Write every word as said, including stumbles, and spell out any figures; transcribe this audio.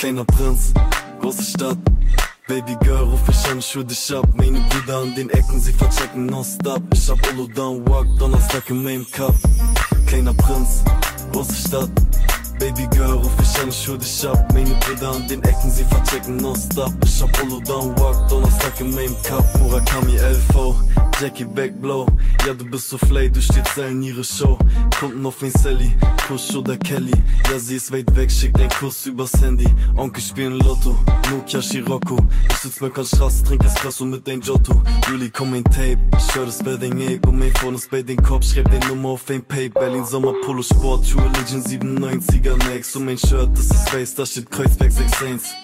Kleiner Prinz, große Stadt. Baby Girl, ruf ich an, schwör dich ab. Meine Brüder an den Ecken, sie verchecken nonstop. Ich hab Olo down, walk, Donnerstag in meinem Cup. Kleiner Prinz, große Stadt. Baby Girl, ruf ich an, schwör dich ab. Meine Brüder an den Ecken, sie verchecken nonstop. Ich hab Olo down, walk, Donnerstag in meinem Cup. Murakami L V, Jackie Backblow. Ja, du bist so flay, du stehst in ihre Show. Kunden auf ein Sally, Kush oder Kelly. Ja, sie ist weit weg, schickt ein Kuss übers Handy. Onkel spielen Lotto, Nokia Scirocco. Ich sitz mir an Straße, trink Espresso mit ein Giotto. Juli, komm ein Tape, ich hör das bei den Ape. Und mein Phone ist bei den Kopf, schreib den Nummer auf ein Pape. Berlin Sommer Polo Sport, True Religion siebenundneunziger Max. Und mein Shirt, das ist weiß, da steht Kreuzberg sechs eins.